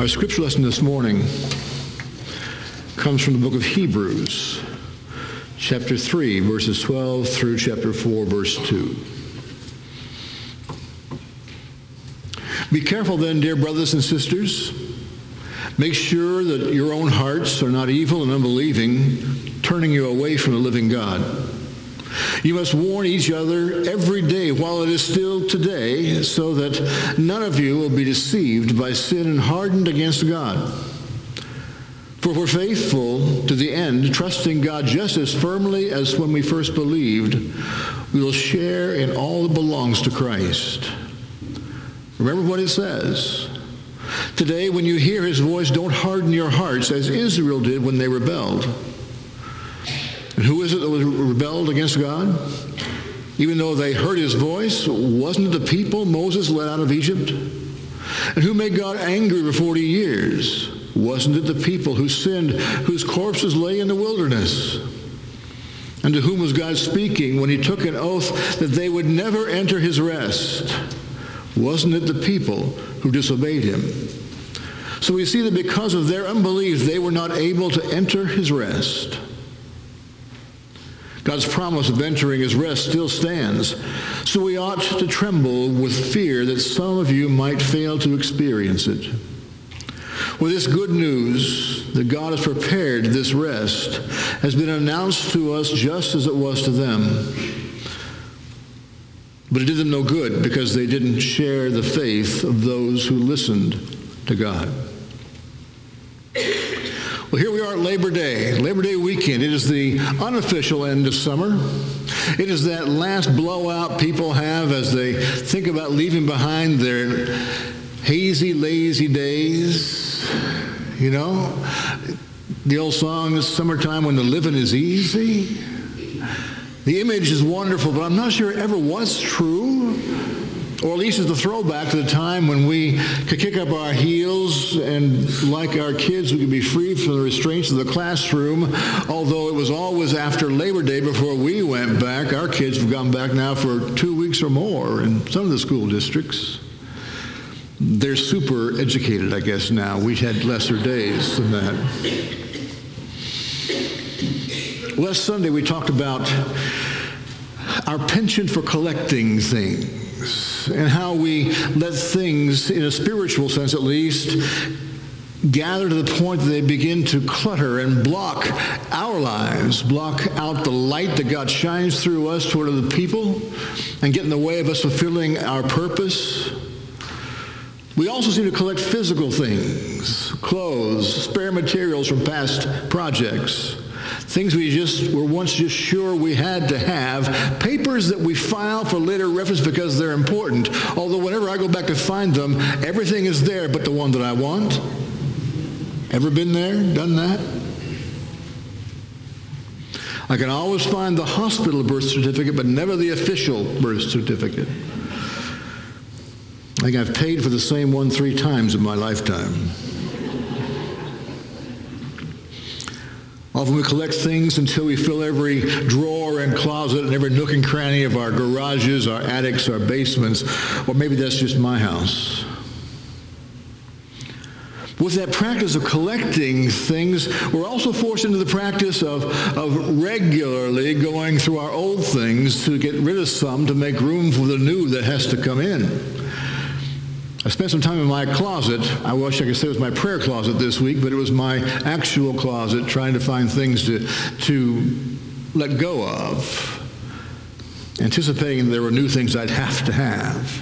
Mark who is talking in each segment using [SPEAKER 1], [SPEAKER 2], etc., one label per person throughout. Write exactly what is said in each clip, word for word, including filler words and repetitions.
[SPEAKER 1] Our scripture lesson this morning comes from the book of Hebrews, chapter three, verses twelve through chapter four, verse two. Be careful then, dear brothers and sisters. Make sure that your own hearts are not evil and unbelieving, turning you away from the living God. You must warn each other every day while it is still today, so that none of you will be deceived by sin and hardened against God. For we're faithful to the end, trusting God just as firmly as when we first believed, we will share in all that belongs to Christ. Remember what it says. Today, when you hear his voice, don't harden your hearts as Israel did when they rebelled. And who is it that was rebelled against God? Even though they heard his voice, wasn't it the people Moses led out of Egypt? And who made God angry for forty years? Wasn't it the people who sinned, whose corpses lay in the wilderness? And to whom was God speaking when he took an oath that they would never enter his rest? Wasn't it the people who disobeyed him? So we see that because of their unbelief, they were not able to enter his rest. God's promise of entering his rest still stands, so we ought to tremble with fear that some of you might fail to experience it. Well, this good news that God has prepared this rest has been announced to us just as it was to them. But it did them no good because they didn't share the faith of those who listened to God. Well, here we are at Labor Day, Labor Day weekend. It is the unofficial end of summer. It is that last blowout people have as they think about leaving behind their hazy, lazy days. You know, the old song, "Summertime when the living is easy." The image is wonderful, but I'm not sure it ever was true. Or at least it's a throwback to the time when we could kick up our heels and, like our kids, we could be free from the restraints of the classroom, although it was always after Labor Day before we went back. Our kids have gone back now for two weeks or more in some of the school districts. They're super educated, I guess, now. We had lesser days than that. Last Sunday we talked about our penchant for collecting things and how we let things, in a spiritual sense at least, gather to the point that they begin to clutter and block our lives, block out the light that God shines through us toward other people, and get in the way of us fulfilling our purpose. We also seem to collect physical things, clothes, spare materials from past projects, things we just were once just sure we had to have, papers that we file for later reference because they're important, although whenever I go back to find them, everything is there but the one that I want. Ever been there, done that? I can always find the hospital birth certificate, but never the official birth certificate. I think I've paid for the same one three times in my lifetime. Often we collect things until we fill every drawer and closet and every nook and cranny of our garages, our attics, our basements, or maybe that's just my house. With that practice of collecting things, we're also forced into the practice of, of regularly going through our old things to get rid of some to make room for the new that has to come in. I spent some time in my closet. I wish I could say it was my prayer closet this week, but it was my actual closet, trying to find things to, to let go of, anticipating there were new things I'd have to have.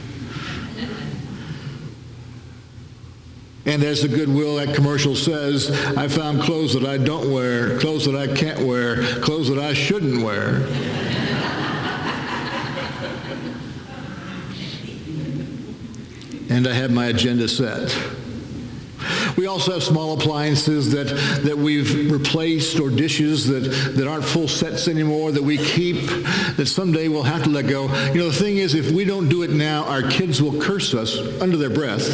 [SPEAKER 1] And as the Goodwill, that commercial says, I found clothes that I don't wear, clothes that I can't wear, clothes that I shouldn't wear. And I had my agenda set. We also have small appliances that, that we've replaced, or dishes that, that aren't full sets anymore that we keep, that someday we'll have to let go. You know, the thing is, if we don't do it now, our kids will curse us under their breath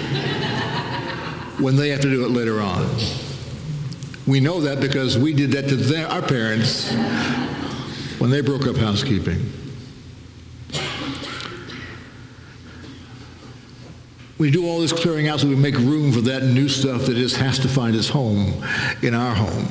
[SPEAKER 1] when they have to do it later on. We know that because we did that to their, our parents when they broke up housekeeping. We do all this clearing out so we make room for that new stuff that just has to find its home in our home.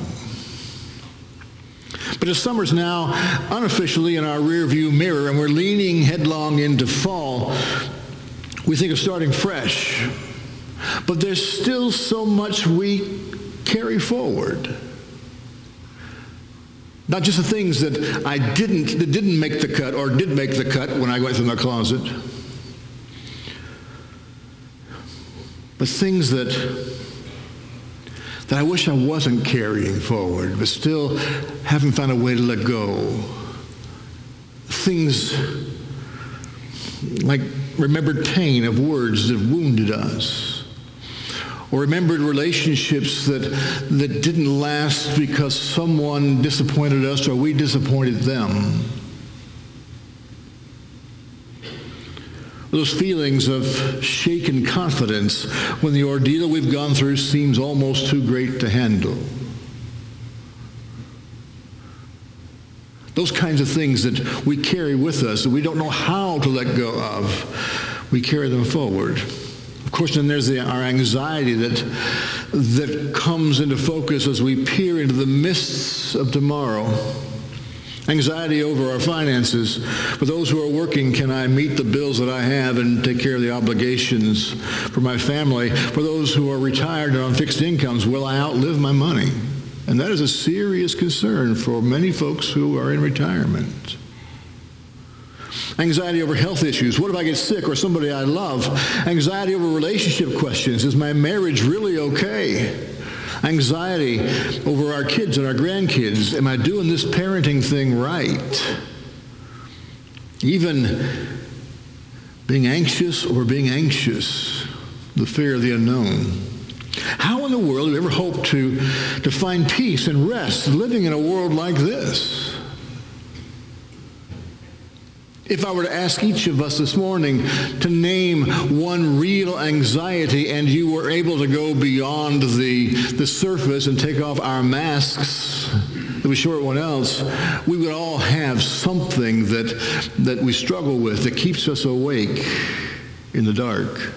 [SPEAKER 1] But as summer's now unofficially in our rearview mirror and we're leaning headlong into fall, we think of starting fresh. But there's still so much we carry forward. Not just the things that I didn't, that didn't make the cut or did make the cut when I went through my closet, but things that that I wish I wasn't carrying forward, but still haven't found a way to let go. Things like remembered pain of words that wounded us, or remembered relationships that, that didn't last because someone disappointed us or we disappointed them. Those feelings of shaken confidence when the ordeal we've gone through seems almost too great to handle. Those kinds of things that we carry with us that we don't know how to let go of, we carry them forward. Of course, then there's the, our anxiety that, that comes into focus as we peer into the mists of tomorrow. Anxiety over our finances. For those who are working, can I meet the bills that I have and take care of the obligations for my family? For those who are retired and on fixed incomes, will I outlive my money? And that is a serious concern for many folks who are in retirement. Anxiety over health issues. What if I get sick or somebody I love? Anxiety over relationship questions. Is my marriage really okay? Anxiety over our kids and our grandkids. Am I doing this parenting thing right? Even being anxious or being anxious, the fear of the unknown. How in the world do we ever hope to, to find peace and rest living in a world like this? If I were to ask each of us this morning to name one real anxiety and you were able to go beyond the, the surface and take off our masks that we show everyone else, we would all have something that, that we struggle with that keeps us awake in the dark.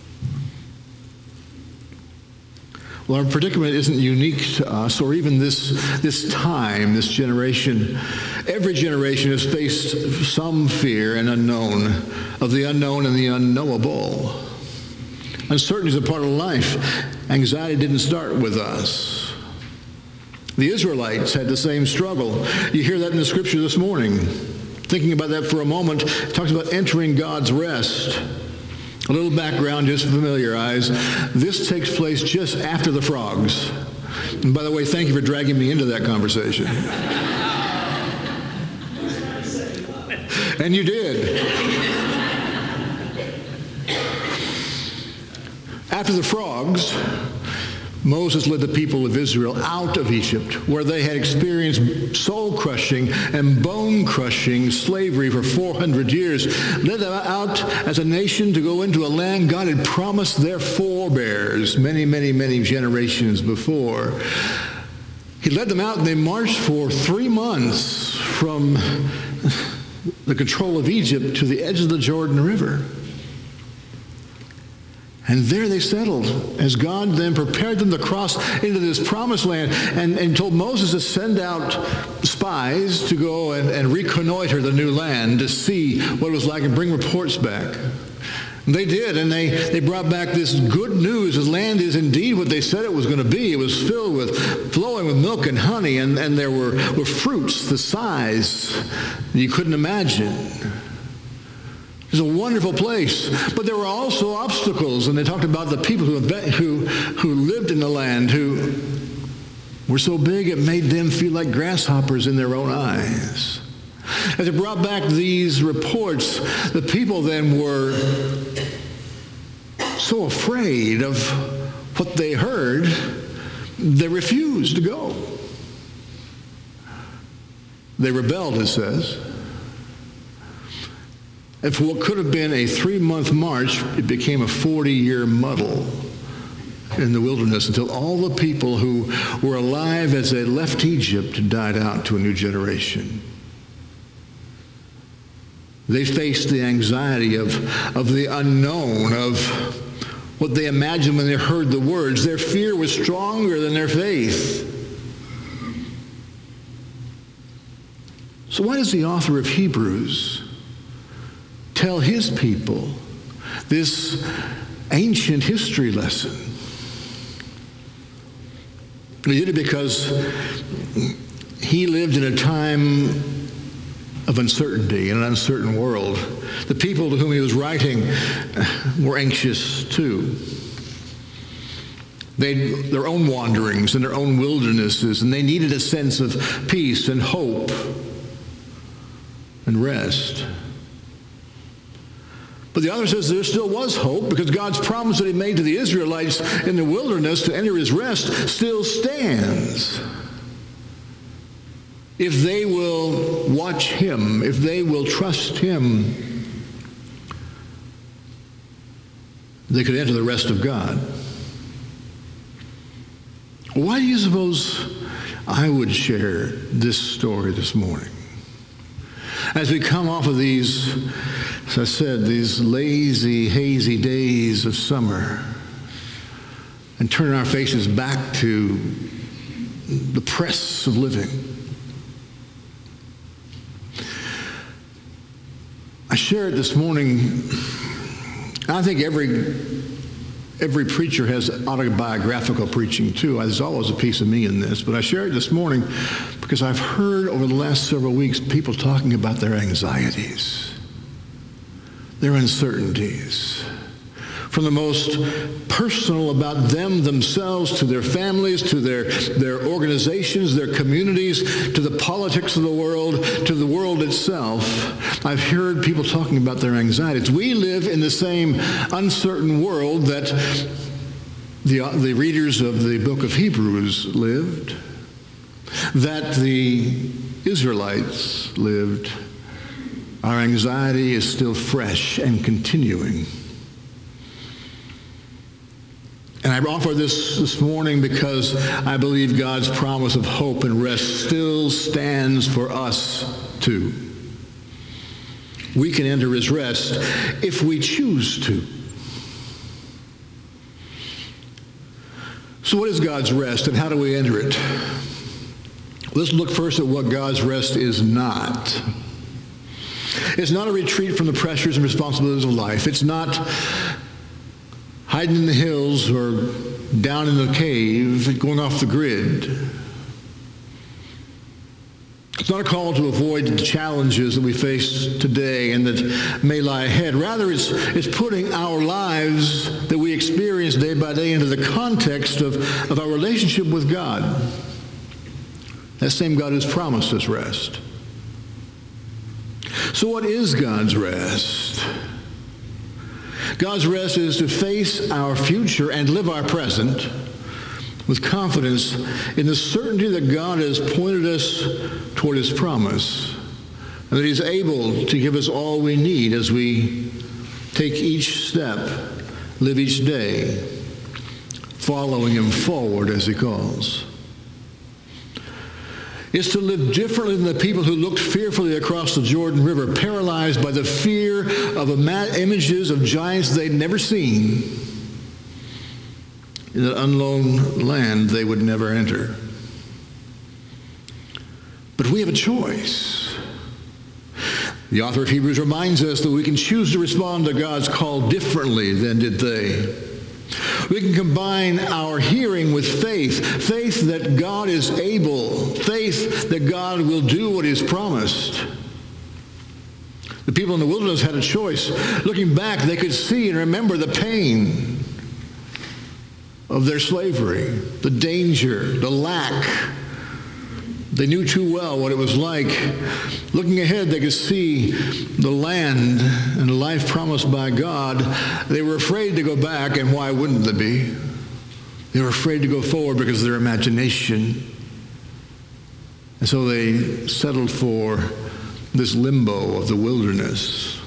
[SPEAKER 1] Well, our predicament isn't unique to us or even this, this time, this generation. Every generation has faced some fear and unknown of the unknown and the unknowable. Uncertainty is a part of life. Anxiety didn't start with us. The Israelites had the same struggle. You hear that in the scripture this morning. Thinking about that for a moment, it talks about entering God's rest. A little background just to familiarize. This takes place just after the frogs. And by the way, thank you for dragging me into that conversation. And you did. After the frogs, Moses led the people of Israel out of Egypt, where they had experienced soul-crushing and bone-crushing slavery for four hundred years. Led them out as a nation to go into a land God had promised their forebears many, many, many generations before. He led them out and they marched for three months from the control of Egypt to the edge of the Jordan River. And there they settled as God then prepared them to cross into this promised land and, and told Moses to send out spies to go and, and reconnoiter the new land to see what it was like and bring reports back. And they did, and they, they brought back this good news. The land is indeed what they said it was going to be. It was filled with, flowing with milk and honey, and, and there were, were fruits the size you couldn't imagine. It was a wonderful place, but there were also obstacles, and they talked about the people who, who, who lived in the land who were so big it made them feel like grasshoppers in their own eyes. As they brought back these reports, the people then were so afraid of what they heard, they refused to go. They rebelled, it says. And for what could have been a three-month march, it became a forty-year muddle in the wilderness until all the people who were alive as they left Egypt died out to a new generation. They faced the anxiety of, of the unknown, of what they imagined when they heard the words. Their fear was stronger than their faith. So why does the author of Hebrews tell his people this ancient history lesson? He did it because he lived in a time of uncertainty in an uncertain world. The people to whom he was writing were anxious too. They had their own wanderings and their own wildernesses, and they needed a sense of peace and hope and rest. But the author says there still was hope, because God's promise that he made to the Israelites in the wilderness to enter his rest still stands. If they will watch him, if they will trust him, they could enter the rest of God. Why do you suppose I would share this story this morning? As we come off of these, as I said, these lazy, hazy days of summer, and turn our faces back to the press of living. I shared this morning, I think every every preacher has autobiographical preaching too. There's always a piece of me in this, but I shared this morning because I've heard over the last several weeks people talking about their anxieties, their uncertainties, from the most personal about them themselves to their families, to their, their organizations, their communities, to the politics of the world, to the world itself. I've heard people talking about their anxieties. We live in the same uncertain world that the, the readers of the book of Hebrews lived, that the Israelites lived. Our anxiety is still fresh and continuing. And I offer this this morning because I believe God's promise of hope and rest still stands for us too. We can enter his rest if we choose to. So what is God's rest and how do we enter it? Let's look first at what God's rest is not. It's not a retreat from the pressures and responsibilities of life. It's not hiding in the hills or down in the cave, going off the grid. It's not a call to avoid the challenges that we face today and that may lie ahead. Rather, it's, it's putting our lives that we experience day by day into the context of, of our relationship with God. That same God who's promised us rest. So what is God's rest? God's rest is to face our future and live our present with confidence in the certainty that God has pointed us toward his promise and that he's able to give us all we need as we take each step, live each day, following him forward as he calls. It's to live differently than the people who looked fearfully across the Jordan River, paralyzed by the fear of images of giants they'd never seen in an unknown land they would never enter. But we have a choice. The author of Hebrews reminds us that we can choose to respond to God's call differently than did they. We can combine our hearing with faith, faith that God is able, faith that God will do what he's promised. The people in the wilderness had a choice. Looking back, they could see and remember the pain of their slavery, the danger, the lack. They knew too well what it was like. Looking ahead, they could see the land and the life promised by God. They were afraid to go back, and why wouldn't they be? They were afraid to go forward because of their imagination. And so they settled for this limbo of the wilderness.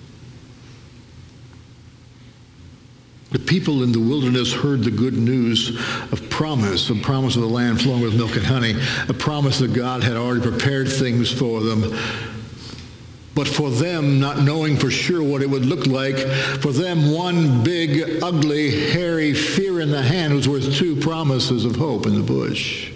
[SPEAKER 1] The people in the wilderness heard the good news of promise, a promise of the land flowing with milk and honey, a promise that God had already prepared things for them. But for them, not knowing for sure what it would look like, for them, one big, ugly, hairy fear in the hand was worth two promises of hope in the bush.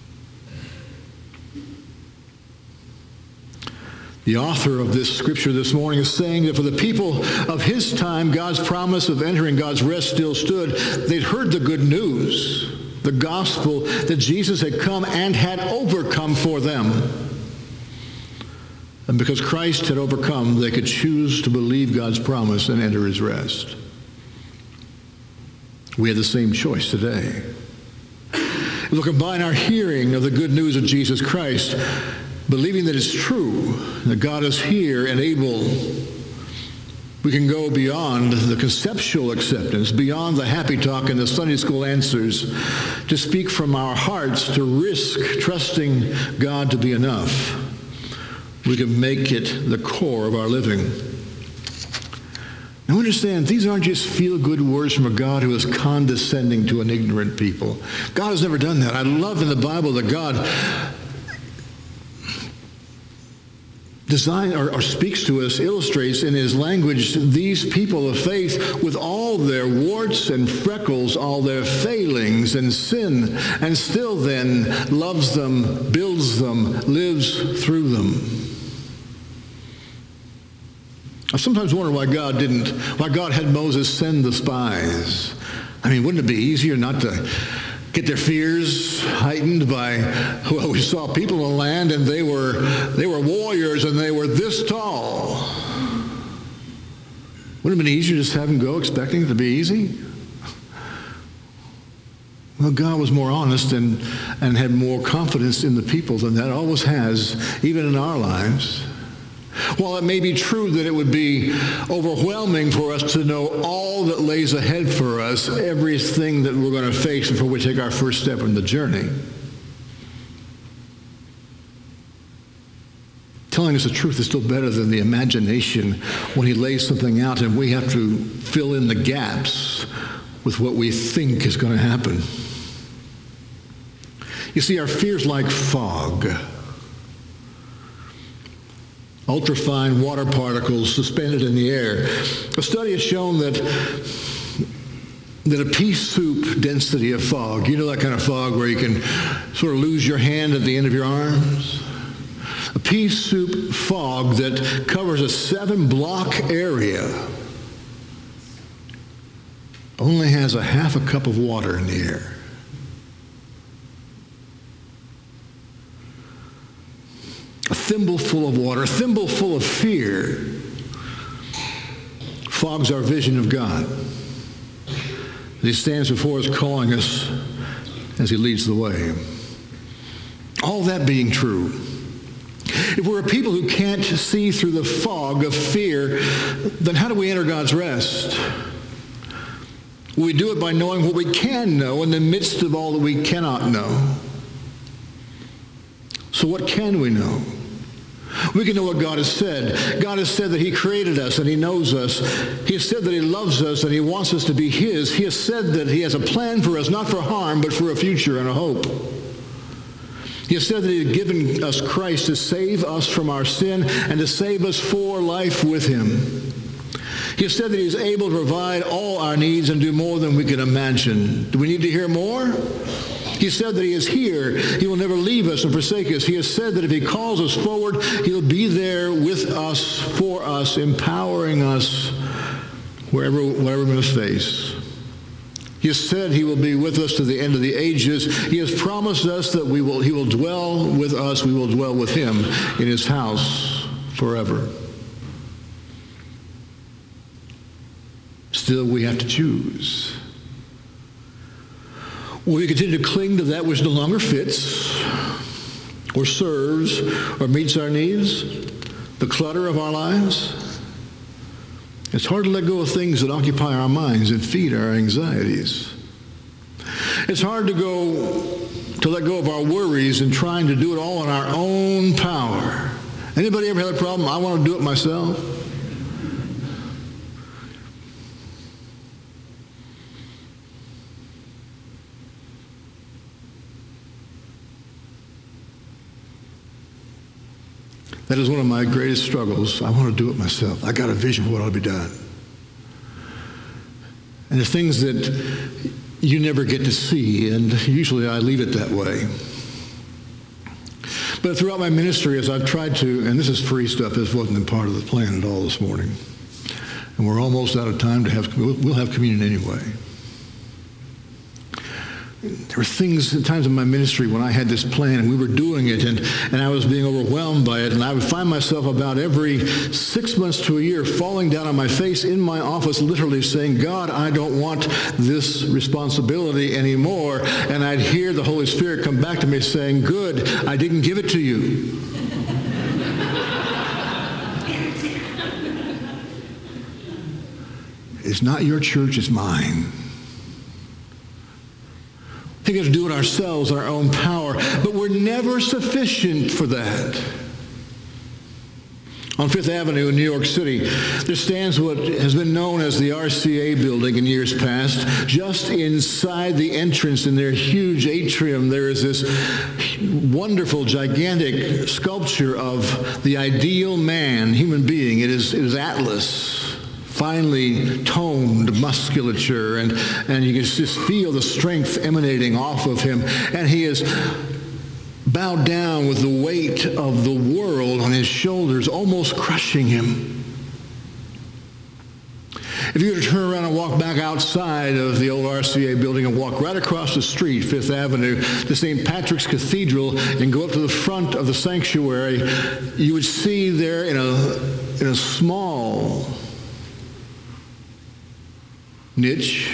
[SPEAKER 1] The author of this scripture this morning is saying that for the people of his time, God's promise of entering God's rest still stood. They'd heard the good news, the gospel that Jesus had come and had overcome for them. And because Christ had overcome, they could choose to believe God's promise and enter his rest. We have the same choice today. We'll combine our hearing of the good news of Jesus Christ, believing that it's true, that God is here and able. We can go beyond the conceptual acceptance, beyond the happy talk and the Sunday school answers, to speak from our hearts, to risk trusting God to be enough. We can make it the core of our living. Now understand, these aren't just feel-good words from a God who is condescending to an ignorant people. God has never done that. I love in the Bible that God design or, or speaks to us, illustrates in his language these people of faith with all their warts and freckles, all their failings and sin, and still then loves them, builds them, lives through them. I sometimes wonder why God didn't, why God had Moses send the spies. I mean, wouldn't it be easier not to get their fears heightened by, well, we saw people in the land and they were they were warriors and they were this tall. Wouldn't it have been easier just to have them go expecting it to be easy? Well, God was more honest and, and had more confidence in the people than that always has, even in our lives. While it may be true that it would be overwhelming for us to know all that lays ahead for us, everything that we're going to face before we take our first step in the journey, telling us the truth is still better than the imagination when he lays something out and we have to fill in the gaps with what we think is going to happen. You see, our fear's like fog. Ultrafine water particles suspended in the air. A study has shown that, that a pea soup density of fog, you know that kind of fog where you can sort of lose your hand at the end of your arms? A pea soup fog that covers a seven block area only has a half a cup of water in the air. A thimble full of water, a thimble full of fear fogs our vision of God. He stands before us calling us as he leads the way. All that being true, if we're a people who can't see through the fog of fear, then how do we enter God's rest? We do it by knowing what we can know in the midst of all that we cannot know. So what can we know? We can know what God has said. God has said that he created us and he knows us. He has said that he loves us and he wants us to be his. He has said that he has a plan for us, not for harm, but for a future and a hope. He has said that he has given us Christ to save us from our sin and to save us for life with him. He has said that he is able to provide all our needs and do more than we can imagine. Do we need to hear more? He said that he is here. He will never leave us and forsake us. He has said that if he calls us forward, he'll be there with us, for us, empowering us wherever, whatever we must face. He has said he will be with us to the end of the ages. He has promised us that we will, he will dwell with us. We will dwell with him in his house forever. Still, we have to choose. Will we continue to cling to that which no longer fits or serves or meets our needs, the clutter of our lives? It's hard to let go of things that occupy our minds and feed our anxieties. It's hard to go to let go of our worries and trying to do it all in our own power. Anybody ever had a problem? I want to do it myself. That is one of my greatest struggles. I want to do it myself. I got a vision for what ought to be done. And there's things that you never get to see, and usually I leave it that way. But throughout my ministry, as I've tried to, and this is free stuff, this wasn't a part of the plan at all this morning, and we're almost out of time to have, we'll have communion anyway. There were things, at times in my ministry when I had this plan and we were doing it and, and I was being overwhelmed by it, and I would find myself about every six months to a year falling down on my face in my office literally saying, God, I don't want this responsibility anymore. And I'd hear the Holy Spirit come back to me saying, good, I didn't give it to you. It's not your church, it's mine. We got to do it ourselves, our own power, but we're never sufficient for that. On Fifth Avenue in New York City, there stands what has been known as the R C A building in years past. Just inside the entrance in their huge atrium, there is this wonderful, gigantic sculpture of the ideal man, human being. It is, it is Atlas. Finely toned musculature, and, and you can just feel the strength emanating off of him. And he is bowed down with the weight of the world on his shoulders, almost crushing him. If you were to turn around and walk back outside of the old R C A building and walk right across the street, Fifth Avenue, to Saint Patrick's Cathedral, and go up to the front of the sanctuary, you would see there in a, in a small niche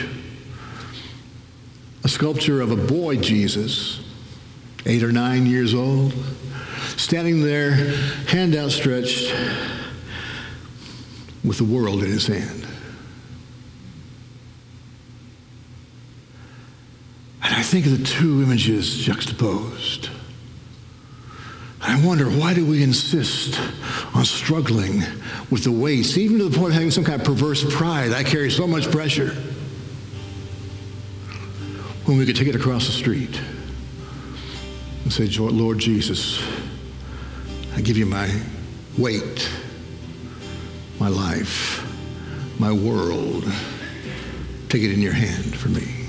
[SPEAKER 1] a sculpture of a boy Jesus, eight or nine years old, standing there, hand outstretched, with the world in his hand. And I think of the two images juxtaposed. I wonder, why do we insist on struggling with the weights, even to the point of having some kind of perverse pride? I carry so much pressure. When we could take it across the street and say, Lord Jesus, I give you my weight, my life, my world. Take it in your hand for me.